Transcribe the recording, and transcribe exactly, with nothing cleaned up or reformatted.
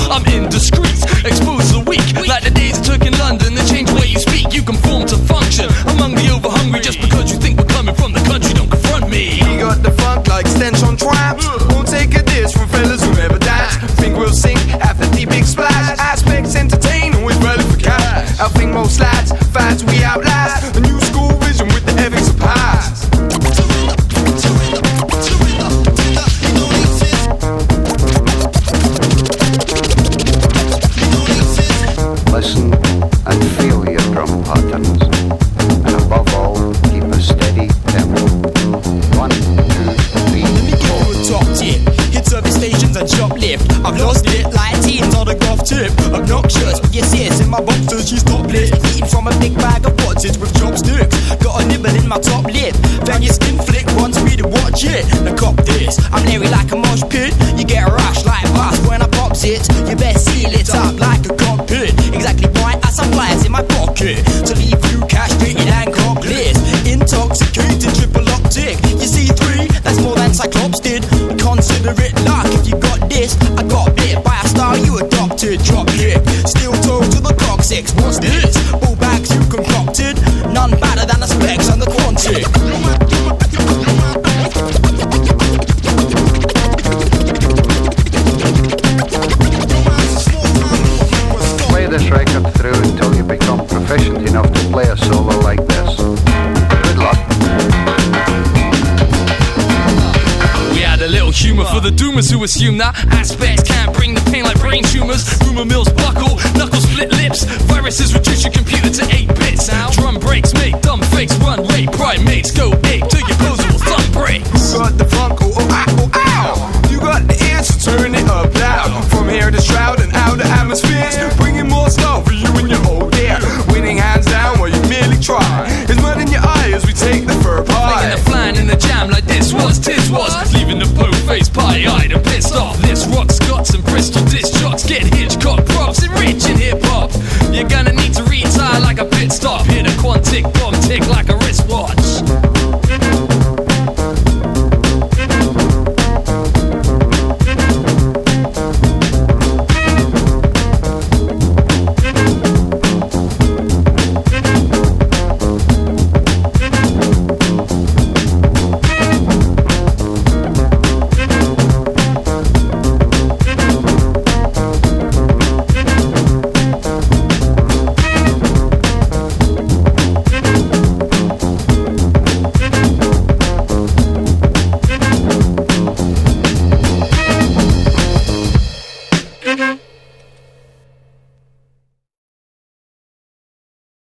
I'm indiscreet, expose the weak, like the days it took in London. They change the way you speak, you conform to function among the over-hungry. Just because you think we're coming from the country, don't confront me. We got the funk like stench on traps. Won't take a diss from fellas who never dance. Think we'll sink after the big splash. Aspects entertain, always ready for cash. Outthink most lads, fads we outlast. A new school vision with the ethics of past. Listen and feel your drum patterns, and above all, keep a steady tempo. One, two, three, four. Top tip, hit service stations and shoplift. I've lost it like teens on a golf tip. Obnoxious, but yes, yes, in my boxers she's topless. Eating from a big bag of pottage with chopsticks. Got a nibble in my top lip. Then your skin flick wants me to watch it. Now cop this, I'm leery like a mosh pit. You get a rush like bus when I pops it. You best seal it up like a cockpit. Exactly right as some flies in my pocket to leave you castrated and cockless. Intoxicated, triple optic. You see three, that's more than Cyclops did. Consider it luck if you got this. I got bit by a style you adopted. Drop hit, steel toe to the coccyx. What's this? Bull bags you concocted. None better than the specs and the Quantic. Play this record through until you become proficient enough to play a solo like this. Good luck. We had a little humour for the doomers who assume that aspects can't bring the pain like brain tumours. Rumour mills buckle, knuckles split lips. Viruses reduce your computer to eight bits. Drum breaks make dumb fakes run late. Primates go ape till your posable thumb breaks. You got the funk, oh, oh, ah, oh, ow. You got the answer, turn it up loud. From here to shroud and outer atmospheres, bringing more stuff for you and your old dear. Winning hands down while you merely try. There's mud in your eye as we take the fur pie. Making a flan in the jam like this was tis was.